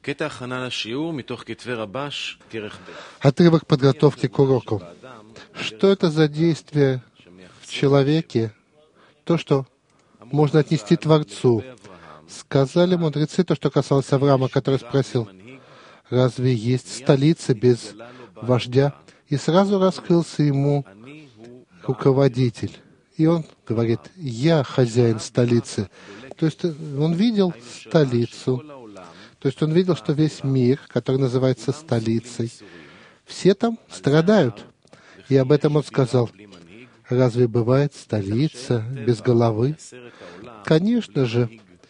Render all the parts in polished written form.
Отрывок подготовки к уроку. Что это за действие в человеке, то, что можно отнести Творцу? Сказали мудрецы то, что касалось Авраама, который спросил, разве есть столица без вождя? И сразу раскрылся ему руководитель. И он говорит, я хозяин столицы. То есть он видел столицу. То есть он видел, что весь мир, который называется столицей, все там страдают. И об этом он сказал, разве бывает столица без головы? Конечно же,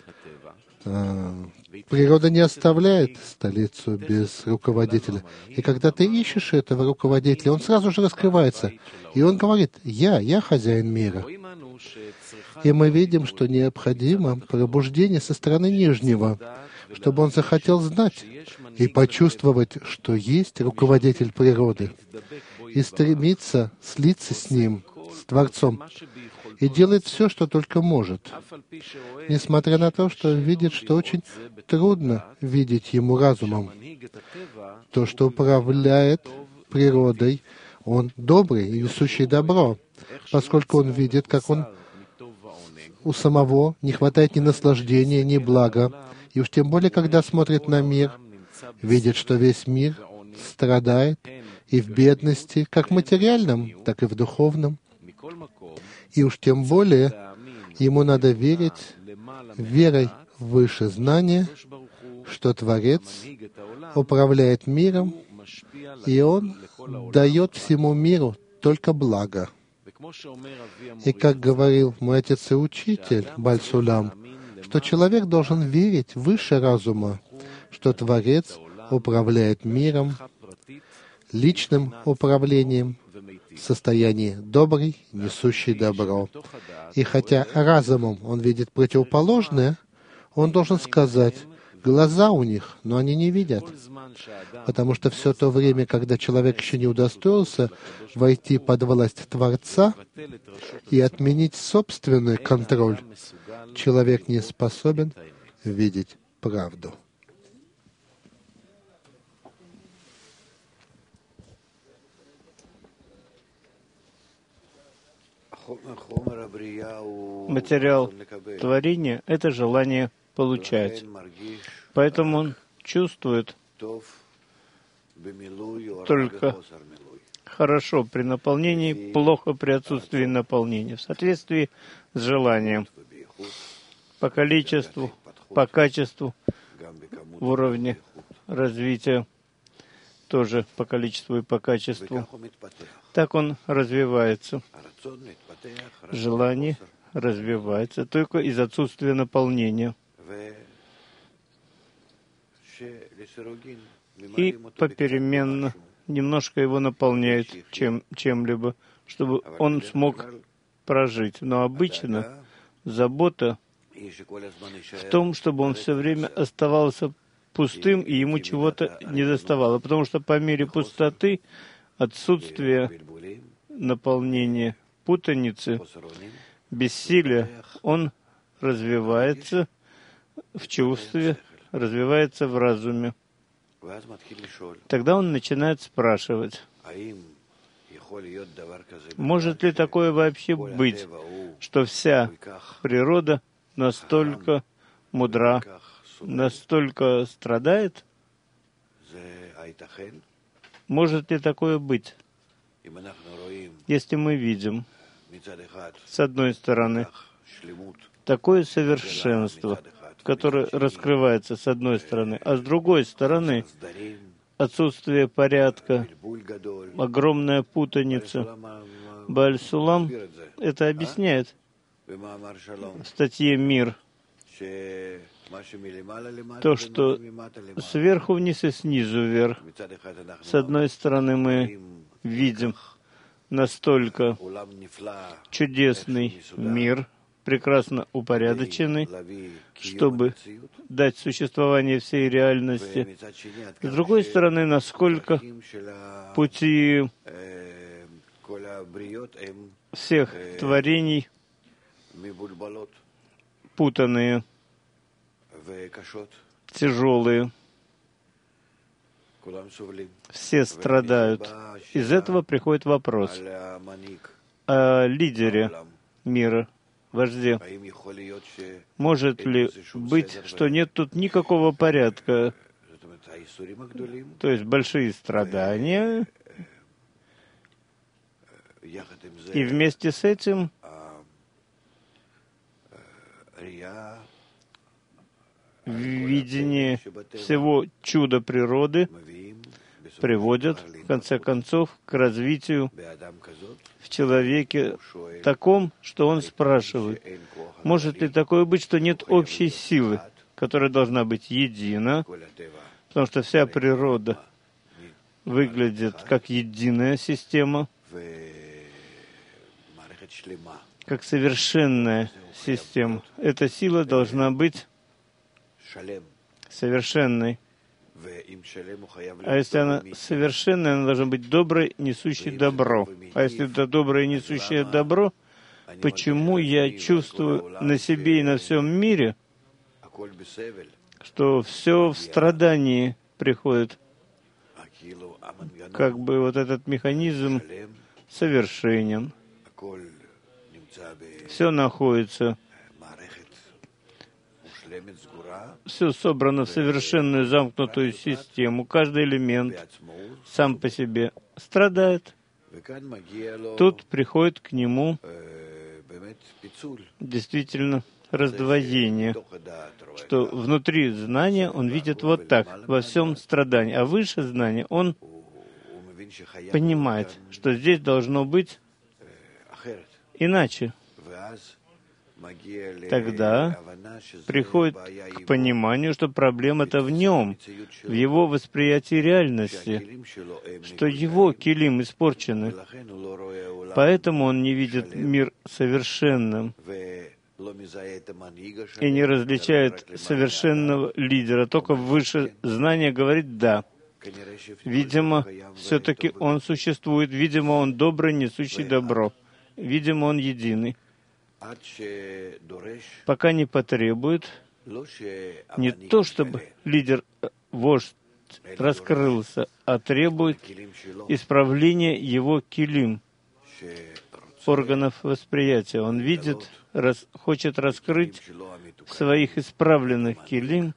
природа не оставляет столицу без руководителя. И когда ты ищешь этого руководителя, он сразу же раскрывается. И он говорит, я хозяин мира. И мы видим, что необходимо пробуждение со стороны Нижнего, чтобы он захотел знать и почувствовать, что есть руководитель природы, и стремиться слиться с ним, с Творцом, и делает все, что только может, несмотря на то, что видит, что очень трудно видеть ему разумом. То, что управляет природой, он добрый и несущий добро, поскольку он видит, как у самого не хватает ни наслаждения, ни блага, и уж тем более, когда смотрит на мир, видит, что весь мир страдает и в бедности, как в материальном, так и в духовном. И уж тем более ему надо верить верой выше знания, что Творец управляет миром, и Он дает всему миру только благо. И как говорил мой отец и учитель Баль Сулам, что человек должен верить выше разума, что Творец управляет миром, личным управлением, в состоянии добрый, несущий добро. И хотя разумом он видит противоположное, он должен сказать, глаза у них, но они не видят. Потому что все то время, когда человек еще не удостоился войти под власть Творца и отменить собственный контроль, человек не способен видеть правду. Материал творения — это желание получать. Поэтому он чувствует только хорошо при наполнении, плохо при отсутствии наполнения, в соответствии с желанием, по количеству, по качеству, в уровне развития, тоже по количеству и по качеству. Так он развивается. Желание развивается только из отсутствия наполнения. И попеременно немножко его наполняет чем-либо, чтобы он смог прожить. Но обычно забота в том, чтобы он все время оставался пустым, и ему чего-то не доставало. Потому что по мере пустоты, отсутствия наполнения, путаницы, бессилия, он развивается в чувстве, развивается в разуме. Тогда он начинает спрашивать, может ли такое вообще быть, что вся природа настолько мудра, настолько страдает? Может ли такое быть? Если мы видим, с одной стороны, такое совершенство, которое раскрывается с одной стороны, а с другой стороны, отсутствие порядка, огромная путаница. Бааль Сулам это объясняет в статье «Мир». То, что сверху вниз и снизу вверх. С одной стороны, мы видим настолько чудесный мир, прекрасно упорядоченный, чтобы дать существование всей реальности. С другой стороны, насколько пути всех творений путанные, тяжелые Все страдают. Из этого приходит вопрос о лидере мира, вожде. Может ли быть, что нет тут никакого порядка, то есть большие страдания, и вместе с этим видение всего чуда природы приводят, в конце концов, к развитию в человеке таком, что он спрашивает, может ли такое быть, что нет общей силы, которая должна быть едина, потому что вся природа выглядит как единая система, как совершенная система. Эта сила должна быть совершенной. А если она совершенная, она должна быть доброй, несущей добро. А если это доброе, несущее добро, почему я чувствую на себе и на всем мире, что все в страдании приходит? Как бы вот этот механизм совершенен. Все находится, все собрано в совершенную замкнутую систему. Каждый элемент сам по себе страдает. Тут приходит к нему действительно раздвоение, что внутри знания он видит вот так, во всем страдании, а выше знания он понимает, что здесь должно быть иначе. Тогда приходит к пониманию, что проблема-то в нем, в его восприятии реальности, что его килим испорчены. Поэтому он не видит мир совершенным и не различает совершенного лидера. Только выше знания говорит «да». Видимо, все-таки он существует, видимо, он добрый, несущий добро. Видимо, он единый. Пока не потребует не то, чтобы лидер, вождь раскрылся, а требует исправления его килим, органов восприятия. Он видит, хочет раскрыть своих исправленных килим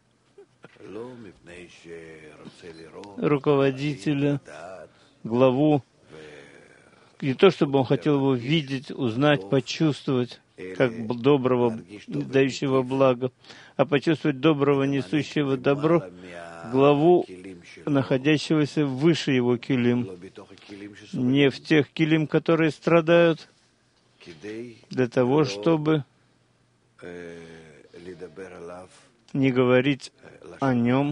руководителя, главу, не то, чтобы он хотел его видеть, узнать, почувствовать, как доброго, дающего блага, а почувствовать доброго, несущего добро, главу, находящегося выше его килим, не в тех килим, которые страдают, для того, чтобы не говорить о нем,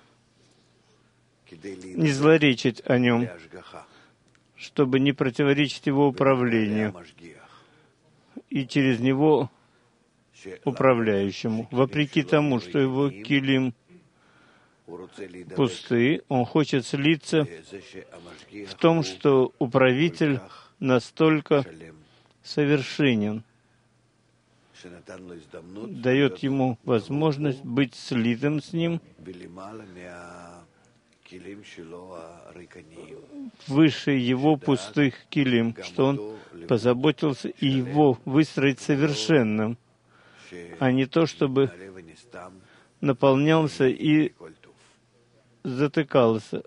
не злоречить о нем, чтобы не противоречить его управлению и через него управляющему. Вопреки тому, что его килим пусты, он хочет слиться в том, что управитель настолько совершенен, дает ему возможность быть слитым с ним выше его пустых килим, что он позаботился и его выстроить совершенным, а не то, чтобы наполнялся и затыкался,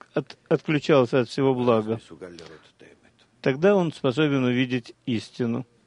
отключался от всего блага. Тогда он способен увидеть истину.